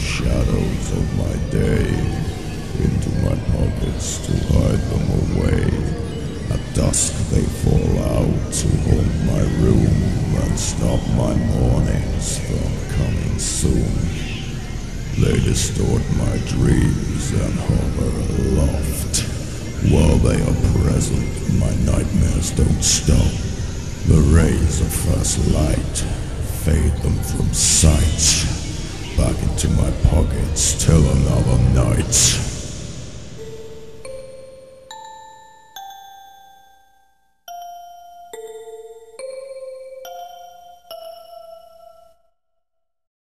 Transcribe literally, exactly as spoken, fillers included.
shadows of my day into my pockets to hide them away. At dusk they fall out to haunt my room and stop my mornings from coming soon. They distort my dreams and hover aloft. While they are present, my nightmares don't stop. The rays of first light fade them from sight. Back into my pockets till another night.